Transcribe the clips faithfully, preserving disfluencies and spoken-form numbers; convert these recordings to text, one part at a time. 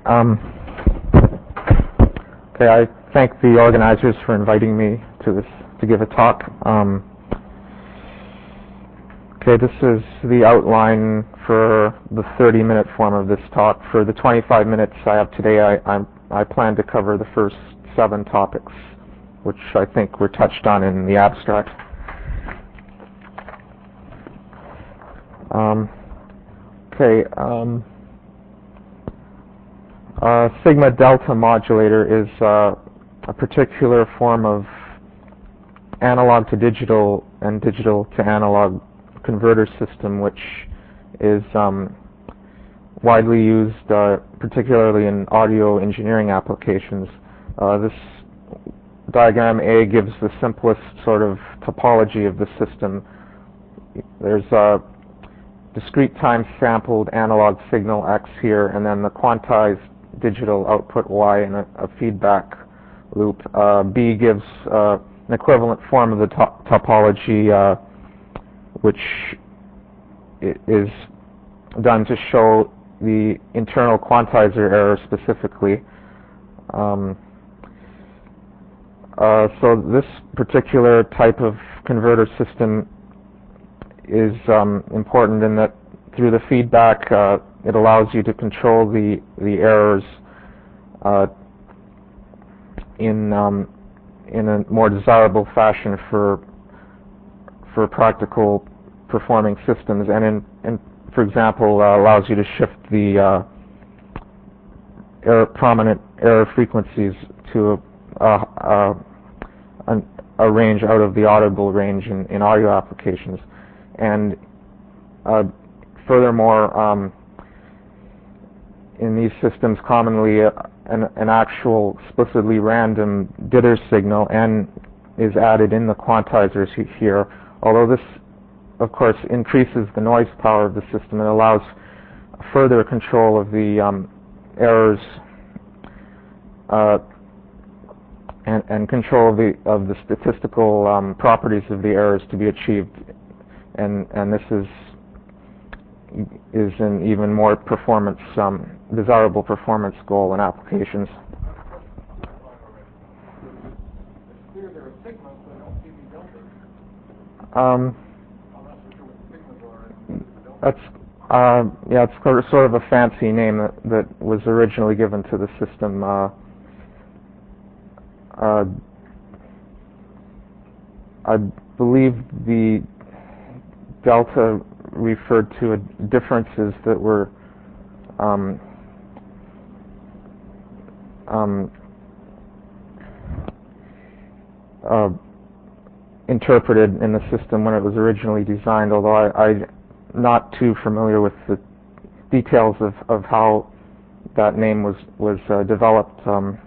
Um, okay, I thank the organizers for inviting me to this to give a talk. Um, okay, this is the outline for the thirty minute form of this talk. For the twenty-five minutes I have today, I, I'm, I plan to cover the first seven topics, which I think were touched on in the abstract. Um, okay. Um, Uh, sigma delta modulator is uh, a particular form of analog to digital and digital to analog converter system, which is um, widely used, uh, particularly in audio engineering applications. Uh, this diagram A gives the simplest sort of topology of the system. There's a discrete time sampled analog signal X here, and then the quantized digital output Y and a, a feedback loop. Uh, B gives uh, an equivalent form of the to topology, uh, which is done to show the internal quantizer error specifically. Um, uh, so this particular type of converter system is um, important in that through the feedback, uh, it allows you to control the the errors uh, in um, in a more desirable fashion for for practical performing systems, and in, in for example, uh, allows you to shift the uh, error, prominent error frequencies to a, a, a, a range out of the audible range in, in audio applications, and uh, furthermore. Um, In these systems, commonly uh, an, an actual explicitly random dither signal N is added in the quantizers here. Although this, of course, increases the noise power of the system and allows further control of the um, errors uh, and, and control of the of the statistical um, properties of the errors to be achieved. And and this is is an even more performance, um, desirable performance goal in applications. Um, that's uh, yeah, it's sort of a fancy name that, that was originally given to the system. Uh, uh, I believe the delta referred to a differences that were um, um, uh, interpreted in the system when it was originally designed, although I, I'm not too familiar with the details of, of how that name was, was uh, developed. Um,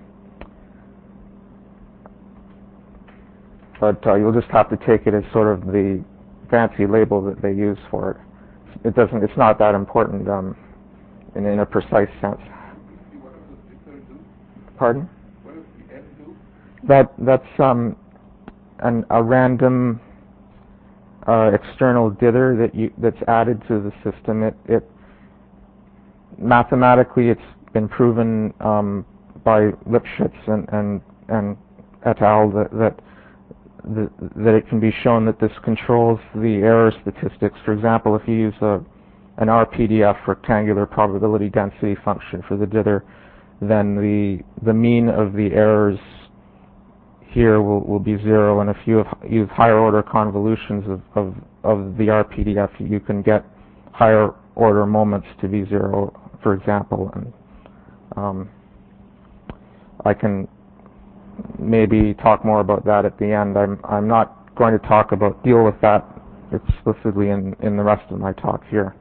but uh, you'll just have to take it as sort of the fancy label that they use for it. It doesn't. It's not that important um, in, in a precise sense. Pardon? What does the N do? That that's um, an, a random uh, external dither that you that's added to the system. It it mathematically it's been proven um, by Lipschitz and and and et al. that that The, that it can be shown that this controls the error statistics. For example, if you use a, an R P D F, rectangular probability density function, for the dither, then the the mean of the errors here will, will be zero. And if you have, use higher order convolutions of, of, of the R P D F, you can get higher order moments to be zero, for example. And um, I can maybe talk more about that at the end. I'm I'm not going to talk about deal with that explicitly in in the rest of my talk here.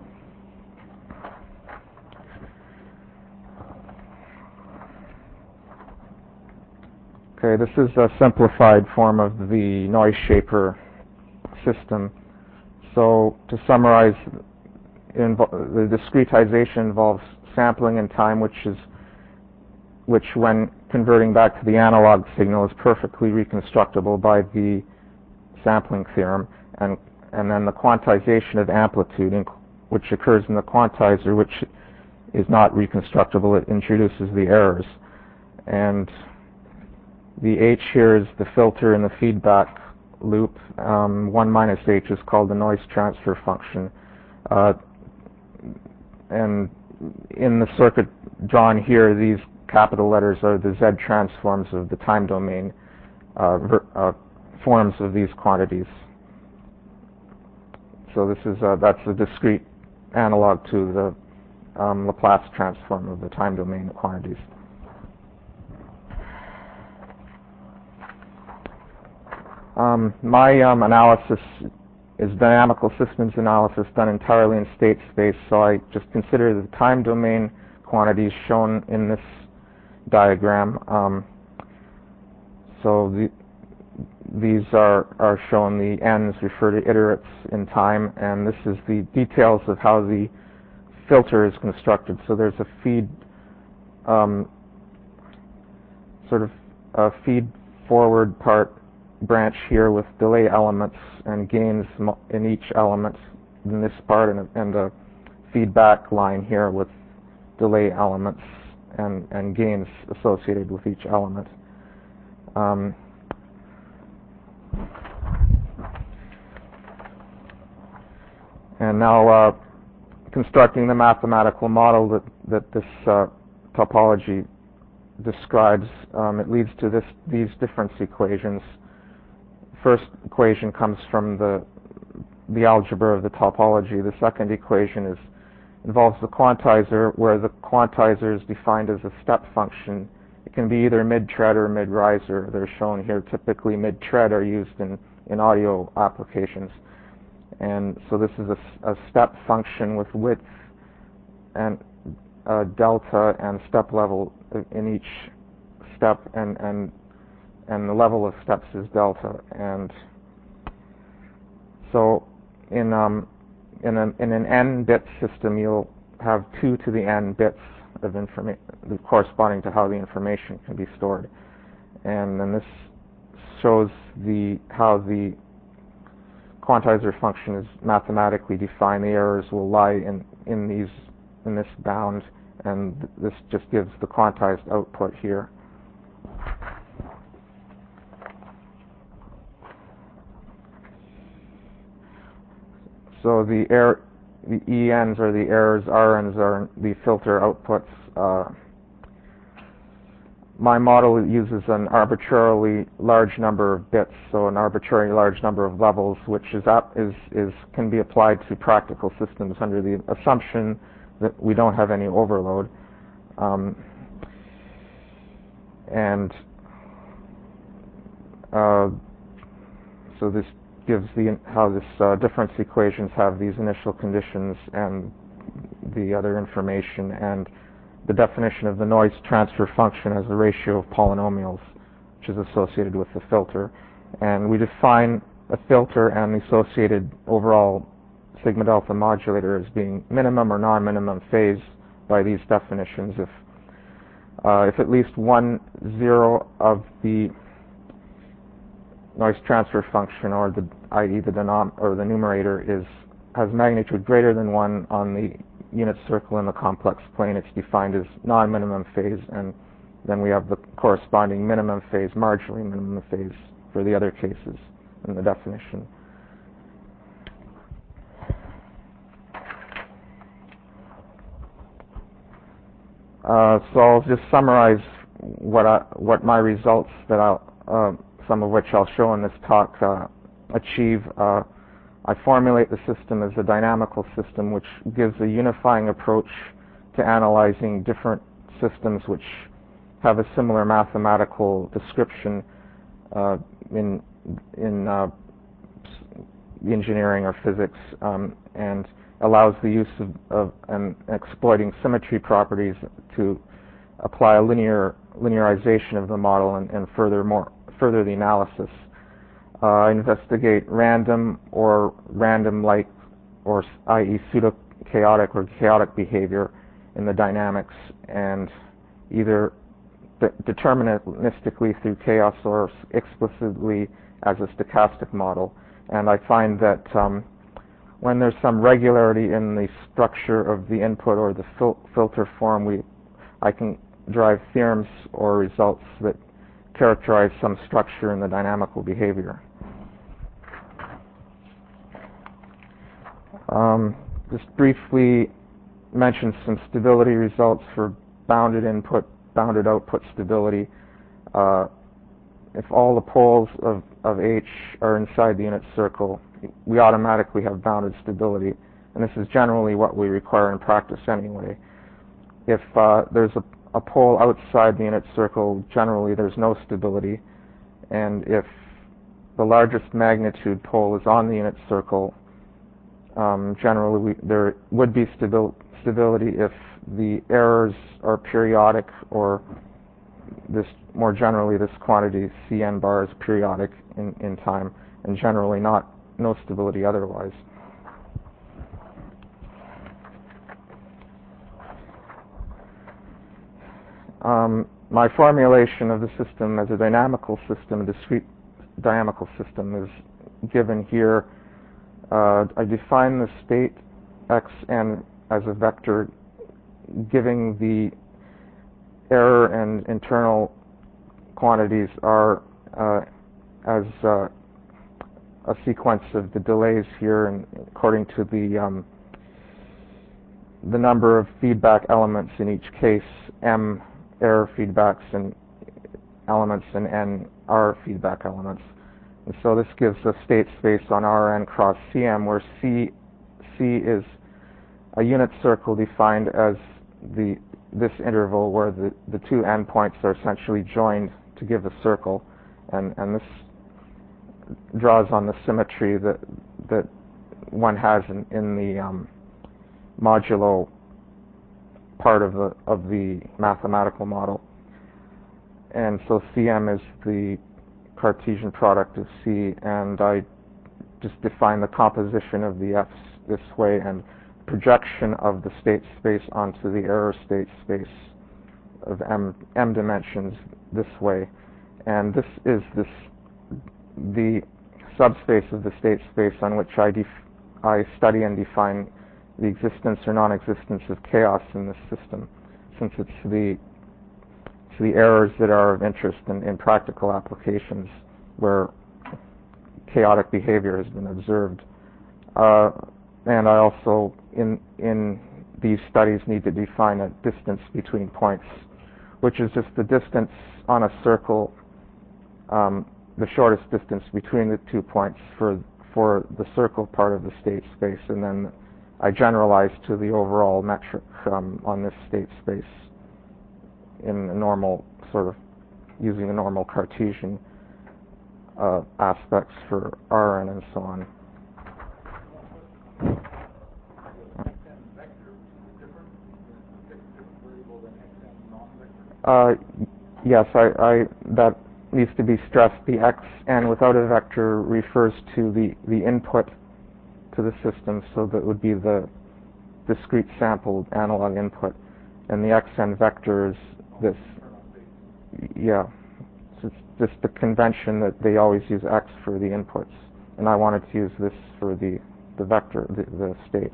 Okay, this is a simplified form of the noise shaper system. So to summarize, the discretization involves sampling in time, which is which when converting back to the analog signal is perfectly reconstructible by the sampling theorem, and and then the quantization of amplitude, which occurs in the quantizer, which is not reconstructible. It introduces the errors. And the H here is the filter in the feedback loop. Um, one minus H is called the noise transfer function. Uh, and in the circuit drawn here, these capital letters are the Z transforms of the time domain uh, ver uh, forms of these quantities. So this is uh, that's a discrete analog to the um, Laplace transform of the time domain quantities. Um, my um, analysis is dynamical systems analysis done entirely in state space, so I just consider the time domain quantities shown in this diagram. Um, so the, these are, are shown, the n's refer to iterates in time, and this is the details of how the filter is constructed. So there's a feed, um, sort of a feed forward part branch here with delay elements and gains in each element in this part, and, and a feedback line here with delay elements and, and gains associated with each element. Um, and now uh, constructing the mathematical model that, that this uh, topology describes, um, it leads to this, these difference equations. First equation comes from the, the algebra of the topology. The second equation is, involves the quantizer, where the quantizer is defined as a step function. It can be either mid-tread or mid-riser. They're shown here. Typically, mid-tread are used in, in audio applications. And so this is a, a step function with width and uh, delta and step level in each step, and, and and the level of steps is delta. And so in um, in an in an n-bit system, you'll have two to the n bits of information corresponding to how the information can be stored. And then this shows the how the quantizer function is mathematically defined. The errors will lie in in these in this bound, and th this just gives the quantized output here. So the error, the E N's are the errors, R N's are the filter outputs. Uh, my model uses an arbitrarily large number of bits, so an arbitrarily large number of levels, which is, up, is, is can be applied to practical systems under the assumption that we don't have any overload. Um, and uh, so this gives the how this uh, difference equations have these initial conditions and the other information, and the definition of the noise transfer function as the ratio of polynomials, which is associated with the filter. And we define a filter and the associated overall sigma delta modulator as being minimum or non-minimum phase by these definitions. If uh, if at least one zero of the noise transfer function, or the that is the denom or the numerator, is has magnitude greater than one on the unit circle in the complex plane, it's defined as non-minimum phase, and then we have the corresponding minimum phase, marginally minimum phase, for the other cases in the definition. Uh, so I'll just summarize what I, what my results that I'll, uh, some of which I'll show in this talk, uh, achieve. Uh, I formulate the system as a dynamical system, which gives a unifying approach to analyzing different systems which have a similar mathematical description uh, in in uh, engineering or physics, um, and allows the use of, of and exploiting symmetry properties to apply a linear linearization of the model and, and further more further the analysis. Uh, investigate random or random-like, or that is pseudo-chaotic or chaotic behavior in the dynamics, and either de deterministically through chaos or explicitly as a stochastic model. And I find that um, when there's some regularity in the structure of the input or the fil filter form, we, I can derive theorems or results that characterize some structure in the dynamical behavior. Um, just briefly mention some stability results for bounded input, bounded output stability. Uh, if all the poles of, of H are inside the unit circle, we automatically have bounded stability, and this is generally what we require in practice anyway. If uh, there's a, a pole outside the unit circle, generally there's no stability, and if the largest magnitude pole is on the unit circle, um, generally we, there would be stabil stability if the errors are periodic, or this more generally this quantity C n bar is periodic in, in time, and generally not no stability otherwise. Um, my formulation of the system as a dynamical system, a discrete dynamical system, is given here. Uh, I define the state xn as a vector, giving the error and internal quantities are uh, as uh, a sequence of the delays here, and according to the um, the number of feedback elements in each case, m error feedbacks and elements and n r feedback elements. And so this gives a state space on Rn cross Cm, where C C is a unit circle defined as the this interval where the, the two endpoints are essentially joined to give a circle, and, and this draws on the symmetry that that one has in, in the um, modulo part of the of the mathematical model. And so Cm is the Cartesian product of C, and I just define the composition of the F's this way, and projection of the state space onto the error state space of m m dimensions this way. And this is this the subspace of the state space on which I def I study and define the existence or non-existence of chaos in this system, since it's the it's the errors that are of interest in, in practical applications where chaotic behavior has been observed. Uh, and I also, in in these studies, need to define a distance between points, which is just the distance on a circle, um, the shortest distance between the two points for for the circle part of the state space, and then I generalize to the overall metric um, on this state space in a normal sort of using the normal Cartesian uh, aspects for Rn and so on. Uh, yes, I, I, that needs to be stressed. The xn without a vector refers to the, the input to the system, so that would be the discrete sampled analog input, and the xn vector is this. Yeah, so it's just the convention that they always use x for the inputs, and I wanted to use this for the the vector, the, the state.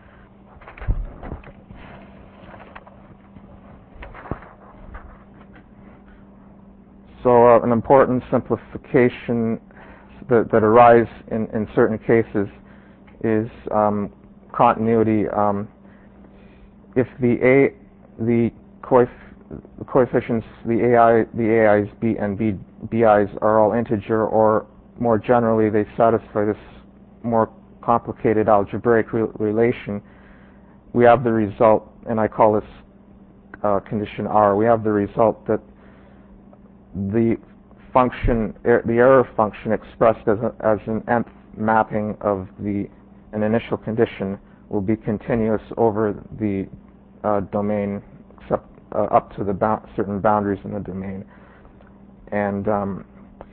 So uh, an important simplification that, that arise in, in certain cases is um, continuity. Um, if the a the, coef the coefficients, the ai, the ai's, b and b bi's are all integer, or more generally, they satisfy this more complicated algebraic re relation, we have the result, and I call this uh, condition R. We have the result that the function, er, the error function expressed as, a, as an nth mapping of the an initial condition will be continuous over the uh, domain, except uh, up to the bou certain boundaries in the domain. And um,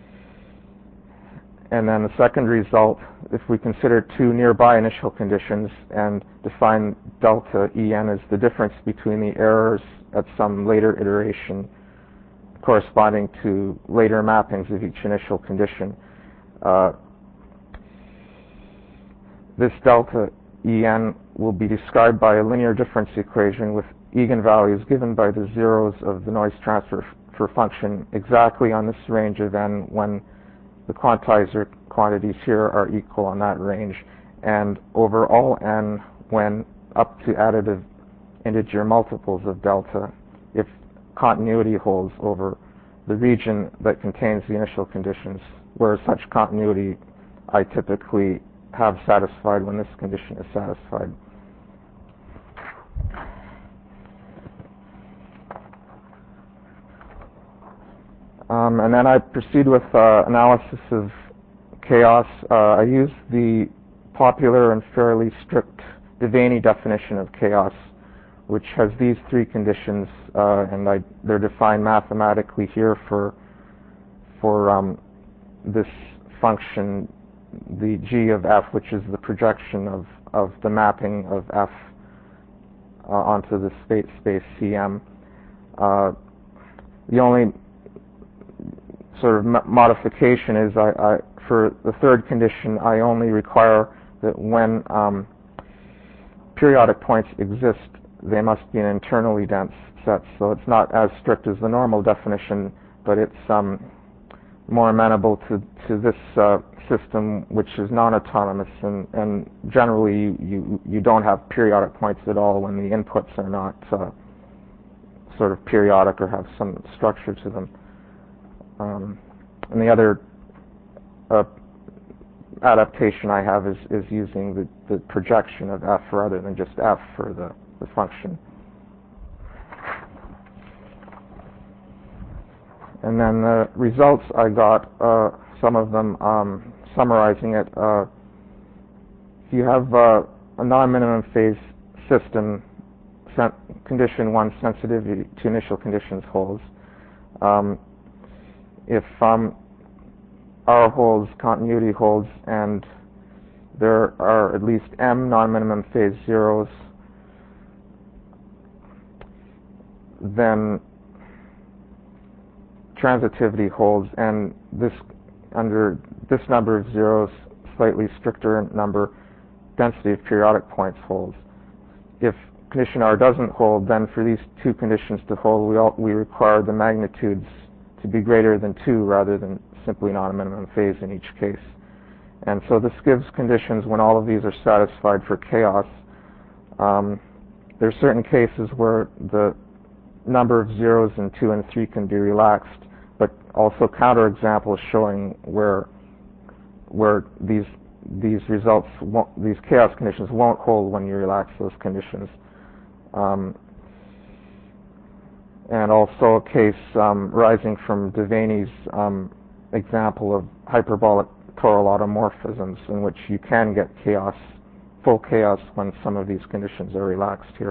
and then the second result, if we consider two nearby initial conditions and define delta En as the difference between the errors at some later iteration corresponding to later mappings of each initial condition, uh, this delta En will be described by a linear difference equation with eigenvalues given by the zeros of the noise transfer f- function exactly on this range of n when the quantizer quantities here are equal on that range, and over all n when up to additive integer multiples of delta if continuity holds over the region that contains the initial conditions, where such continuity I typically have satisfied when this condition is satisfied. Um, and then I proceed with uh, analysis of chaos. Uh, I use the popular and fairly strict Devaney definition of chaos, which has these three conditions, uh, and I, they're defined mathematically here for for um, this function, the g of f, which is the projection of, of the mapping of f uh, onto the state space C M. Uh, the only sort of m- modification is I, I, for the third condition, I only require that when um, periodic points exist, they must be an internally dense set. So it's not as strict as the normal definition, but it's um, more amenable to, to this uh, system, which is non-autonomous, and, and generally you, you, you don't have periodic points at all when the inputs are not uh, sort of periodic or have some structure to them. Um, and the other uh, adaptation I have is, is using the, the projection of f rather than just f for the, the function. And then the results I got, uh, some of them um, summarizing it. Uh, if you have uh, a non-minimum phase system, sen- condition one sensitivity to initial conditions holds. Um, if um, R holds, continuity holds, and there are at least m non-minimum phase zeros, then transitivity holds, and this under this number of zeros, slightly stricter number, density of periodic points holds. If condition R doesn't hold, then for these two conditions to hold, we all, we require the magnitudes to be greater than two rather than simply non-minimum phase in each case. And so this gives conditions when all of these are satisfied for chaos. Um, there are certain cases where the number of zeros in two and three can be relaxed, but also counterexamples showing where where these these results won't, these chaos conditions won't hold when you relax those conditions. Um, and also a case um, rising from Devaney's um, example of hyperbolic toral automorphisms, in which you can get chaos, full chaos, when some of these conditions are relaxed here.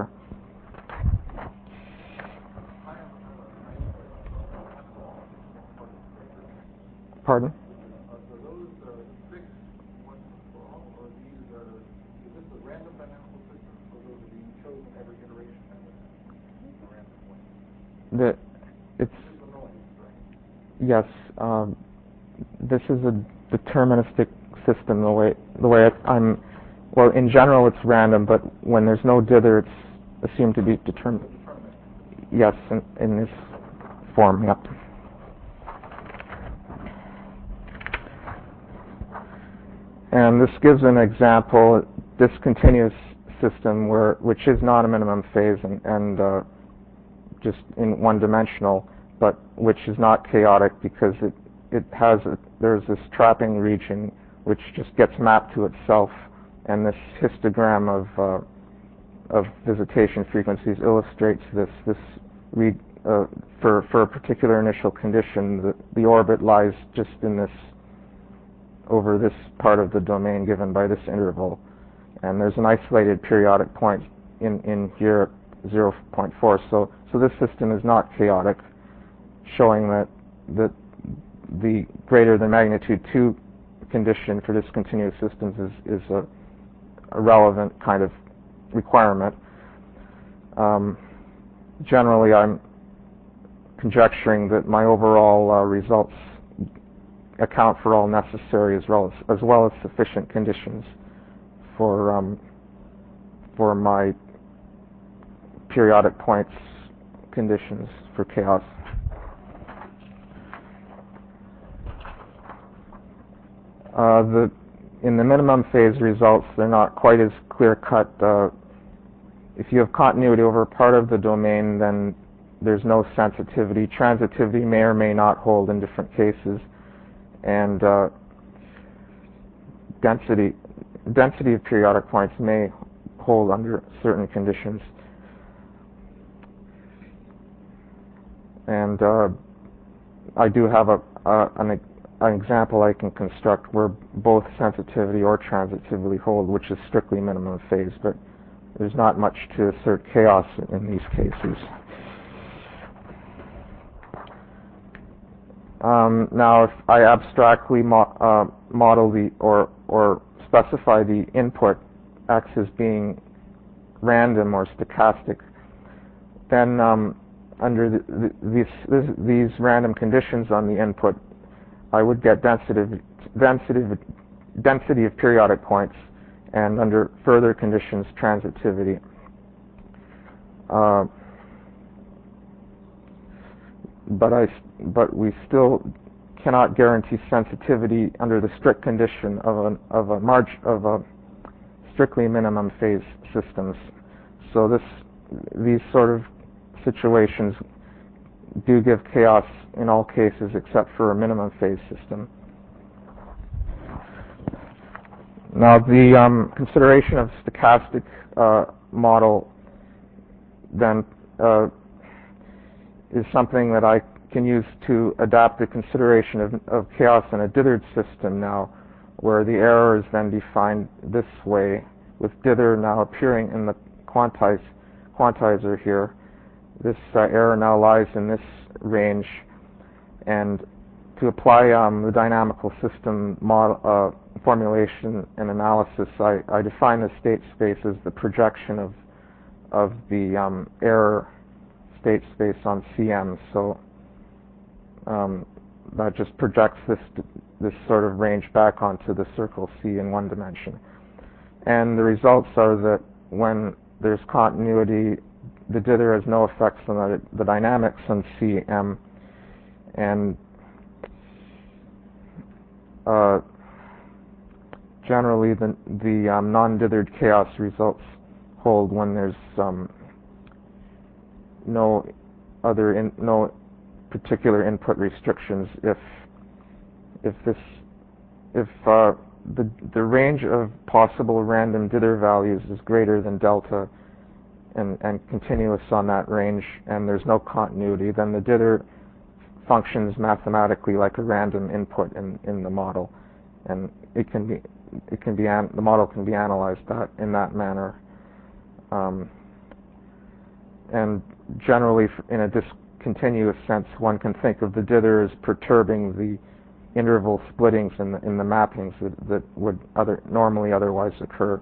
Pardon? Are those uh, fixed once and for all, or these are, is this a random dynamical system, or those are being chosen every iteration at a random point? The, it's, This is the noise, right? yes, um, this is a deterministic system. The way the way I'm, well, in general it's random, but when there's no dither, it's assumed to be determined. Yes, in, in this form, yep. And this gives an example, discontinuous system where which is not a minimum phase and, and uh, just in one-dimensional, but which is not chaotic because it it has a, there's this trapping region which just gets mapped to itself, and this histogram of uh, of visitation frequencies illustrates this. This re, uh, for for a particular initial condition, the the orbit lies just in this, over this part of the domain given by this interval, and there's an isolated periodic point in in here at zero point four. So so this system is not chaotic, showing that that the greater than magnitude two condition for discontinuous systems is is a, a relevant kind of requirement. Um, generally, I'm conjecturing that my overall uh, results account for all necessary as well as, as well as sufficient conditions for um, for my periodic points conditions for chaos. Uh, the in the minimum phase results, they're not quite as clear-cut. Uh, if you have continuity over part of the domain, then there's no sensitivity. Transitivity may or may not hold in different cases, and uh, density density of periodic points may hold under certain conditions. And uh, I do have a, a an, an example I can construct where both sensitivity or transitivity hold, which is strictly minimum phase, but there's not much to assert chaos in these cases. Um, now, if I abstractly mo uh, model the or or specify the input x as being random or stochastic, then um, under the, the, these this, these random conditions on the input, I would get density of, density of, density of periodic points, and under further conditions, transitivity. Uh, but I but we still cannot guarantee sensitivity under the strict condition of a of a march of a strictly minimum phase systems. So this these sort of situations do give chaos in all cases except for a minimum phase system. Now, the um, consideration of stochastic uh, model then uh, is something that I can use to adapt the consideration of, of chaos in a dithered system now, where the error is then defined this way, with dither now appearing in the quantize, quantizer here. This uh, error now lies in this range, and to apply um, the dynamical system model, uh, formulation and analysis, I, I define the state space as the projection of of the um, error state space on C M. So um, that just projects this this sort of range back onto the circle C in one dimension. And the results are that when there's continuity, the dither has no effects on the, the dynamics on C M, and uh, generally the, the um, non-dithered chaos results hold when there's um, no other in, no particular input restrictions. If if this if uh, the the range of possible random dither values is greater than delta and and continuous on that range, and there's no continuity, then the dither functions mathematically like a random input in in the model, and it can be it can be an, the model can be analyzed that in that manner. Um, and generally, in a discontinuous sense, one can think of the dither as perturbing the interval splittings in the, in the mappings that, that would other, normally otherwise occur.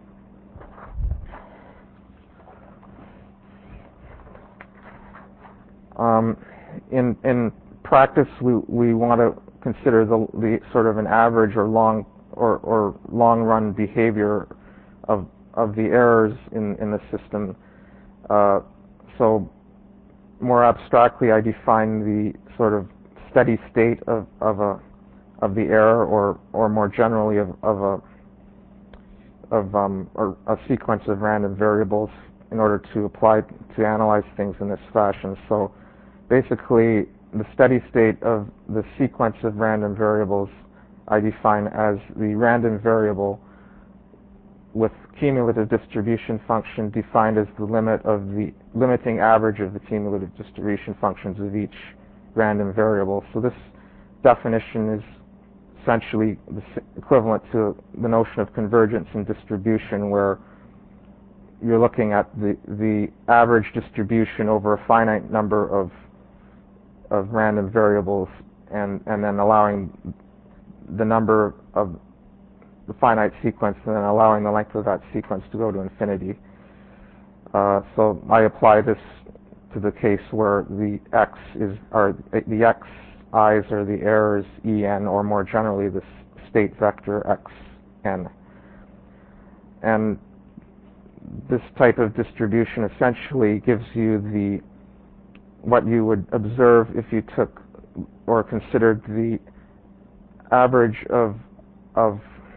Um, in, in practice, we, we want to consider the, the sort of an average or long or, or long-run behavior of of the errors in, in the system. Uh, so more abstractly, I define the sort of steady state of, of a of the error, or or more generally of, of a of um, or a sequence of random variables in order to apply to analyze things in this fashion. So basically, the steady state of the sequence of random variables I define as the random variable with cumulative distribution function defined as the limit of the limiting average of the cumulative distribution functions of each random variable. So this definition is essentially equivalent to the notion of convergence and distribution, where you're looking at the the average distribution over a finite number of of random variables, and and then allowing the number of the finite sequence, and then allowing the length of that sequence to go to infinity. Uh, so I apply this to the case where the x is, or the x i's are the errors en, or more generally the state vector xn. and this type of distribution essentially gives you the what you would observe if you took or considered the average of of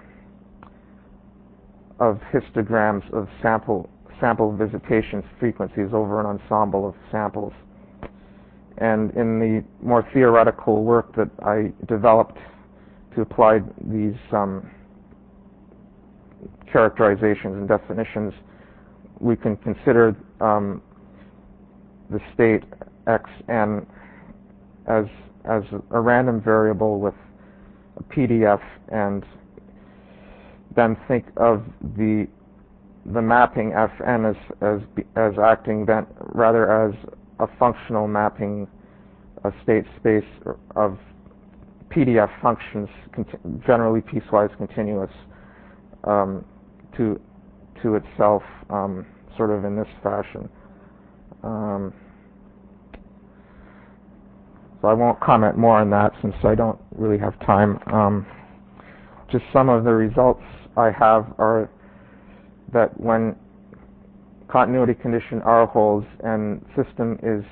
of histograms of sample sample visitation frequencies over an ensemble of samples. And in the more theoretical work that I developed to apply these um, characterizations and definitions, we can consider um, the state xn as as a random variable with a P D F, and then think of the the mapping Fn as as as acting then rather as a functional mapping, a state space of P D F functions, generally piecewise continuous, um, to to itself, um, sort of in this fashion. Um, so I won't comment more on that since I don't really have time. Um, just some of the results I have are that when continuity condition R holds and system is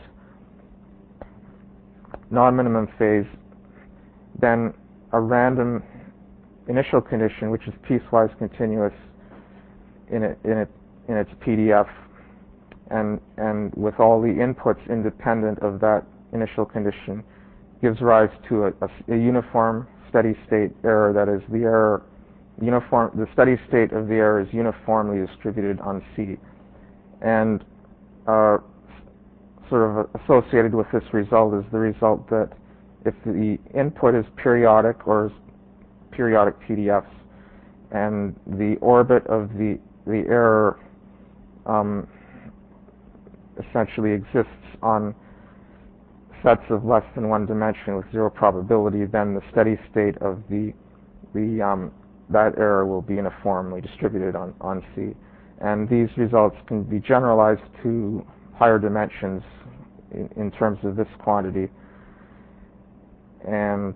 non-minimum phase, then a random initial condition, which is piecewise continuous in it, in it, in its P D F, and and with all the inputs independent of that initial condition, gives rise to a, a, a uniform steady state error. That is, the error uniform. The steady state of the error is uniformly distributed on C, and uh, sort of associated with this result is the result that if the input is periodic or is periodic P D Fs, and the orbit of the the error um, essentially exists on sets of less than one dimension with zero probability, then the steady state of the the um, that error will be uniformly distributed on on C, and these results can be generalized to higher dimensions in, in terms of this quantity. And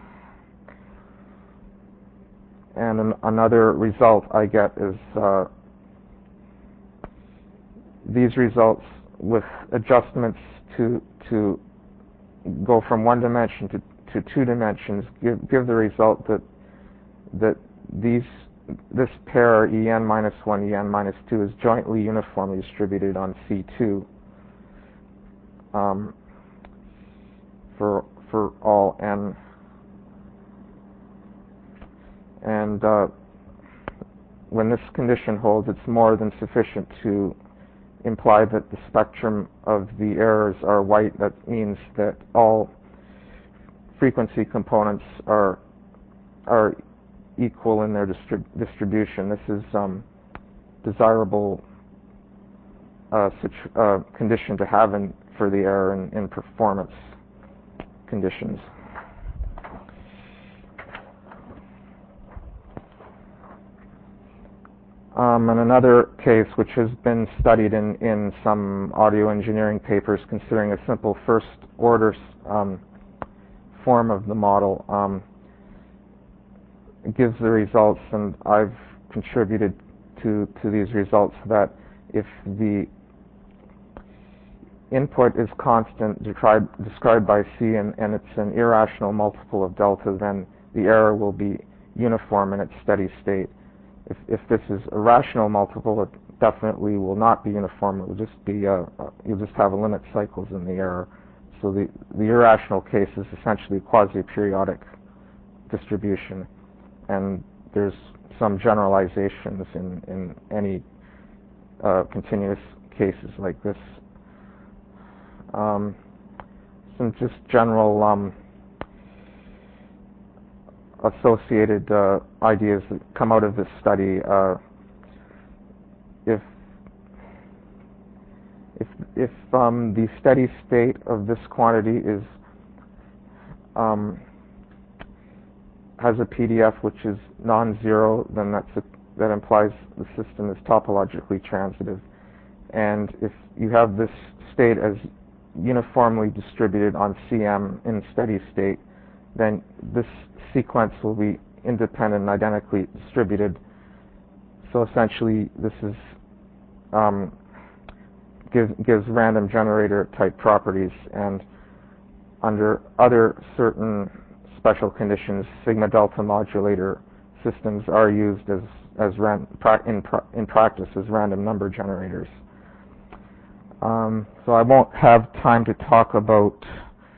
and an, another result I get is uh, these results with adjustments to to go from one dimension to, to two dimensions give give the result that that these this pair En minus one, En minus two is jointly uniformly distributed on C two um, for for all n. And uh, when this condition holds, it's more than sufficient to imply that the spectrum of the errors are white. That means that all frequency components are are equal in their distrib distribution. This is um, desirable uh, uh, condition to have in, for the error in, in performance conditions. Um, and another case which has been studied in, in some audio engineering papers considering a simple first order um, form of the model um, gives the results, and I've contributed to, to these results, that if the input is constant described, described by C and, and it's an irrational multiple of delta, then the error will be uniform in its steady state. If, if this is a rational multiple, it definitely will not be uniform. It will just be, uh, uh, you'll just have limit cycles in the error. So the, the irrational case is essentially quasi-periodic distribution. And there's some generalizations in, in any uh, continuous cases like this. Um, some just general um, associated uh, ideas that come out of this study. Uh, if if if um, the steady state of this quantity is um, has a P D F which is non-zero, then that's a, that implies the system is topologically transitive. And if you have this state as uniformly distributed on C M in steady state, then this sequence will be independent and identically distributed so essentially, this is um, gives gives random generator type properties, and under other certain special conditions, sigma delta modulator systems are used as as ran, in in practice as random number generators. Um, so I won't have time to talk about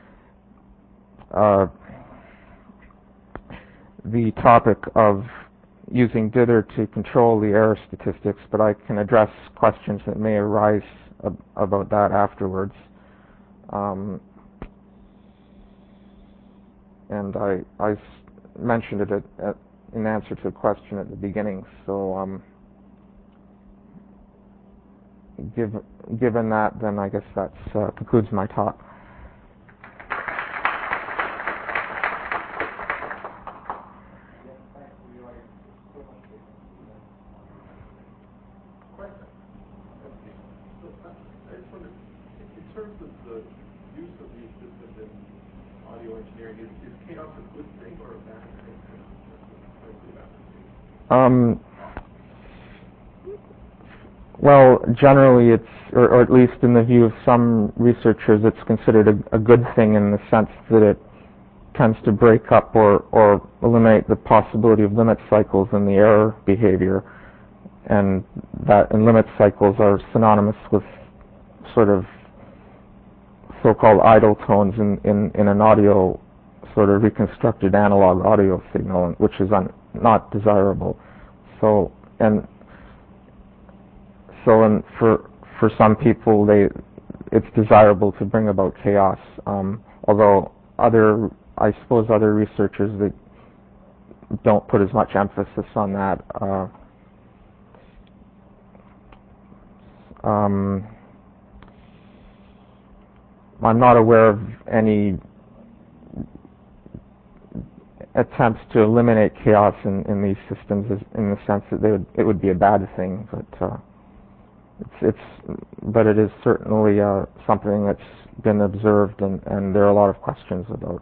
uh, the topic of using dither to control the error statistics, but I can address questions that may arise ab about that afterwards. Um, and I, I s mentioned it at, at, in answer to a question at the beginning. So um, give, given that, then I guess that uh, concludes my talk. Um, well, generally it's, or, or at least in the view of some researchers, it's considered a, a good thing in the sense that it tends to break up or, or eliminate the possibility of limit cycles in the error behavior, and that and limit cycles are synonymous with sort of so-called idle tones in, in, in an audio sort of reconstructed analog audio signal, which is un, not desirable. So and so and for for some people, they it's desirable to bring about chaos. Um, although other, I suppose, other researchers that don't put as much emphasis on that. Uh, um, I'm not aware of any attempts to eliminate chaos in, in these systems, in the sense that they would, it would be a bad thing, but uh, it's, it's but it is certainly uh, something that's been observed, and, and there are a lot of questions about.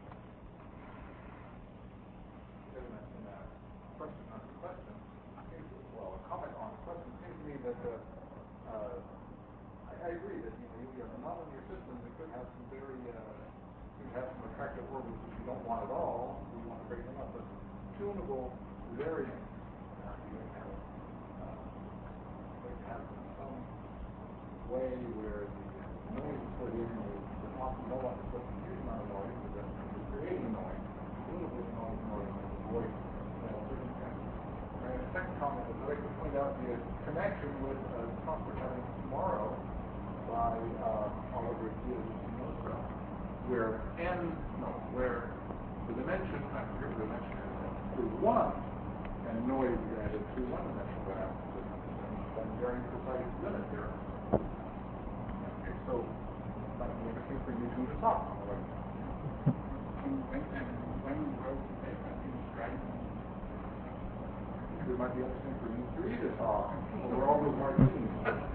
I agree that, you know, you have not only your systems, it could have some very, uh, you have some attractive orbits which you don't want at all, so you want to break them up, but tunable variants, uh, you have, uh, they have some way where the noise put in is, is often no longer put a huge amount of noise, but then you're creating noise, tunable noise, noise, and avoid uh, circumstances. And the second comment is I'd like to point out the connection with a talk we're having tomorrow by uh, Oliver Diaz-Espinosa, where n, no, where the dimension, I forget the dimension is, is one, and noise is added to one-dimensional balance systems, and then very precise limit theorem. Okay, so it might be interesting for you two to talk on the way. When, and when will you make that right? It might be interesting for you three to talk over all those martinis.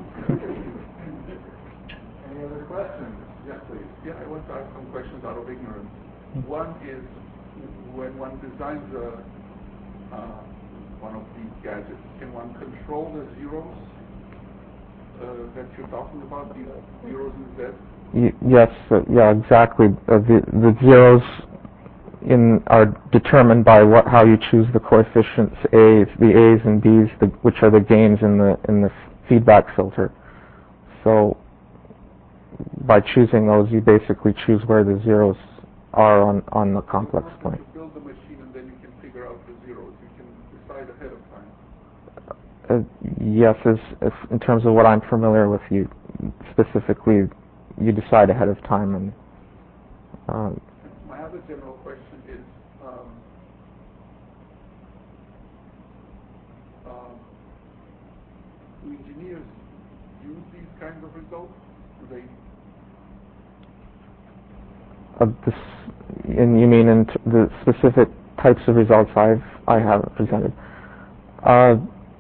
Any other questions? Yes, please. Yeah, I want to ask some questions out of ignorance. One is, when one designs a, uh, one of these gadgets, can one control the zeros uh, that you're talking about, these zeros and z's? Y yes, uh, yeah, exactly. Uh, the, the zeros in are determined by what how you choose the coefficients A's, the A's and B's, the, which are the gains in the in the feedback filter. So by choosing those, you basically choose where the zeros are on on the complex point. You build the machine and then you can figure out the zeros. You can decide ahead of time. Uh, yes, as, as in terms of what I'm familiar with, you specifically you decide ahead of time. And uh, my other general question is, um, um, do engineers use these kinds of results? Do they? Uh, this, and you mean in t the specific types of results I've I have presented? Uh,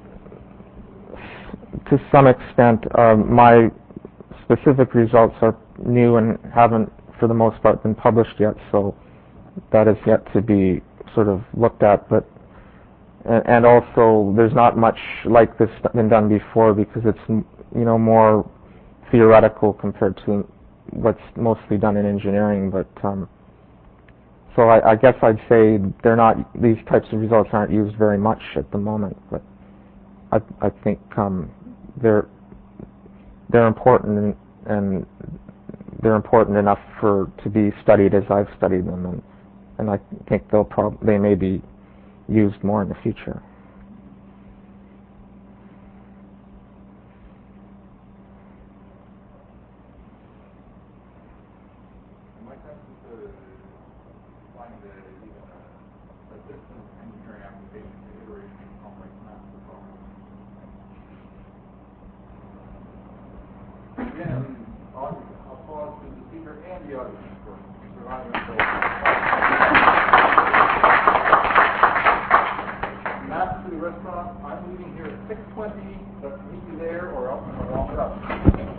to some extent, uh, my specific results are new and haven't, for the most part, been published yet, so that is yet to be sort of looked at. But and, and also there's not much like this been done before because it's you know more theoretical compared to what's mostly done in engineering. But um, so I, I guess I'd say they're not these types of results aren't used very much at the moment. But I, I think um, they're they're important and, and they're important enough for to be studied as I've studied them, and and I think they'll prob they may be used more in the future. My sense is to find the even a, a systems engineering application for iteration of complex maps of problems. Again, audience, applause to the speaker and the audience for surviving until Maps to the restaurant. I'm leaving here at six twenty, but meet you there or else I'm going to walk it up.